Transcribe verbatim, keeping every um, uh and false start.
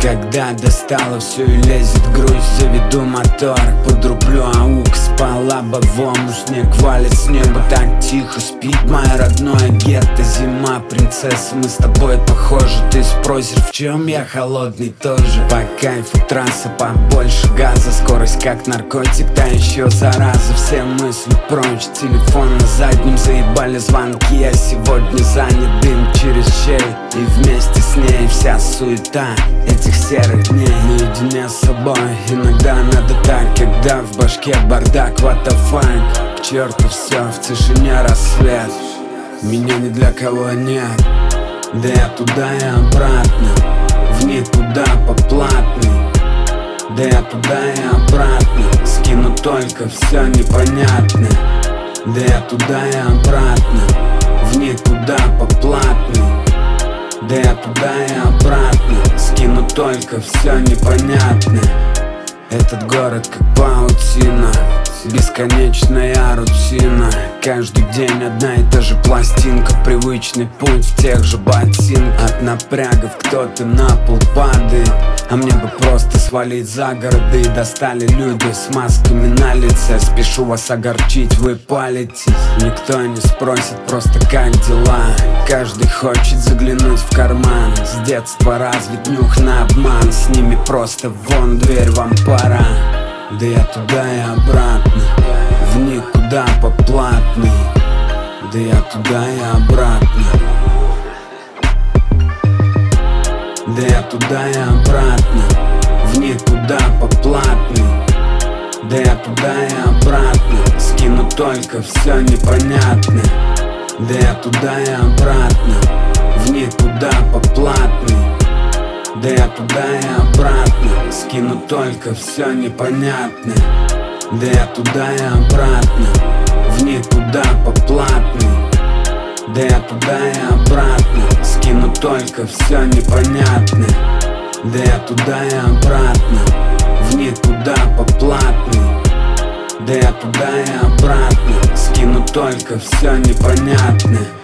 Когда достало все и лезет грусть, заведу мотор, подрублю аукс по лобовому. Снег валит с неба, так тихо спит мое родное гетто. Зима, принцесса, мы с тобой похожи. Ты спросишь, в чем я, холодный тоже. По кайфу трасса, побольше газа, скорость как наркотик, та еще зараза. Все мысли прочь, телефон на заднем, заебали звонки. Я сегодня занят, дым через щель, и вместе с ней вся суета этих серых дней. Наедине с собой иногда надо так, когда в башке бардак, what the fuck. К черту все, в тишине рассвет, меня ни для кого нет. Да я туда и обратно, в никуда по платной. Да я туда и обратно, скину только все непонятное. Да я туда и обратно, в никуда по платной. Да я туда и обратно, скину только все непонятное. Этот город как паутина, бесконечная рутина. Каждый день одна и та же пластинка, привычный путь в тех же ботинках. От напрягов кто-то на пол падает, а мне бы просто свалить за города. И достали люди с масками на лице, спешу вас огорчить, вы палитесь. Никто не спросит просто как дела, каждый хочет заглянуть в карман. С детства развит нюх на обман, с ними просто вон дверь, вам пора. Да я туда и обратно, в никуда по платной. Да я туда и обратно, да я туда и обратно, в никуда по платной. Да я туда и обратно, скину только все непонятное. Да я туда и обратно, в никуда по платной. Да я туда и обратно, скину только все непонятное. Да я туда и обратно, в никуда по платной. Да я туда и обратно, скину только все непонятное. Да я туда и обратно, в никуда по платной. Да я туда и обратно, скину только все непонятное.